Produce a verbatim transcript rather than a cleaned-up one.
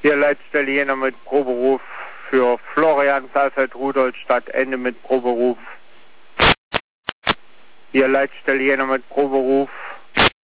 Hier Leitstelle Jena mit Proberuf für Florian Saalfeld Rudolstadt, Ende mit Proberuf. Hier Leitstelle Jena mit Proberuf